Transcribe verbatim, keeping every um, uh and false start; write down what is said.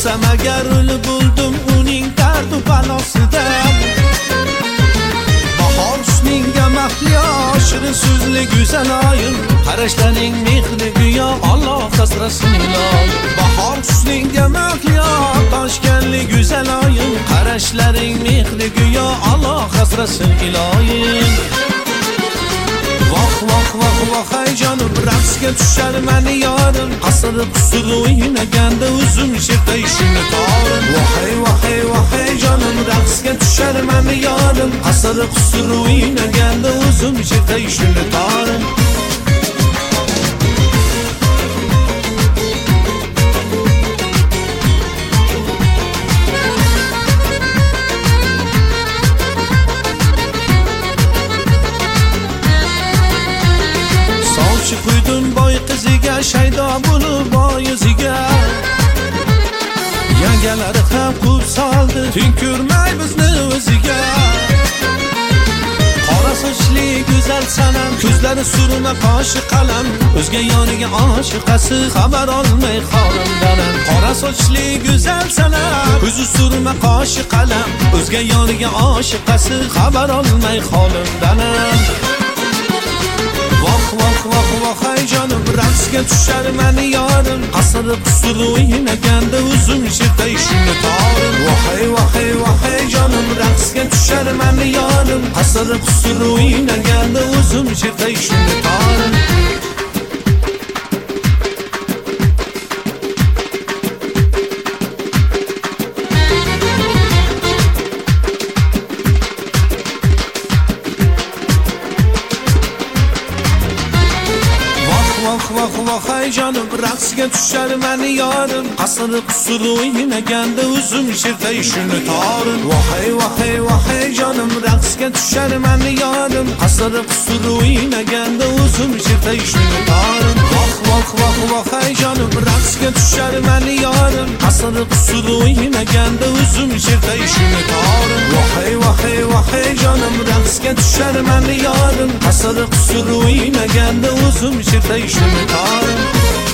O'lsam agar o'lib bo'ldim uning dardu balosidan. Bahor husninga mahliyo shirin so'zli go'zal oyim, qarashlaring mehri go'yo Alloh asrasin iloyim. Bahor husninga mahliyo toshganli go'zal oyim, qarashlaring mehri go'yo Alloh asrasin iloyim. Voh voh voh voh ay jonim, raqsga tushar mani yorim, asr qusur o'ynaganda o'zim sherta ishini torim. Vohay vohay vohay jonim, raqsga tushar mani yorim, asr qusur o'ynaganda o'zim sherta ishini torim. Qo'ydim boy qiziga, shaydo bo'lib boy yuziga. Yangalari ham qub soldi, teng ko'rmay bizni o'ziga. Qora sochli go'zal sanam, ko'zlari surma qoshi qalam, o'zga yoniga oshiqasi xabar olmay xolimdan. Qora sochli go'zal sanam, ko'zi surma qoshi qalam, o'zga yoniga oshiqasi xabar olmay xolimdan. Voh voh voh voh ay jonim, raqsga tushar mani yorim, asr qusur o'ynaganda o'zim sherta ishini torim. Vohay vohay vohay jonim, raqsga tushar mani yorim, asr qusur o'ynaganda o'zim sherta ishini torim. Voh voh voh ay jonim, raqsga tushar mani yorim, asr qusur o'ynaganda o'zim sherta ishini torim. Vohay vohay vohay jonim, raqsga tushar mani yorim, asr qusur o'ynaganda o'zim sherta ishini torim. Voh voh voh voh ay jonim, raqsga tushar mani yorim, asr qusur o'ynaganda o'zim sherta ishini torim. Vohay vohay vohay jonim, raqsga tushar mani yorim, asr qusur o'ynaganda o'zim sherta ishini torim.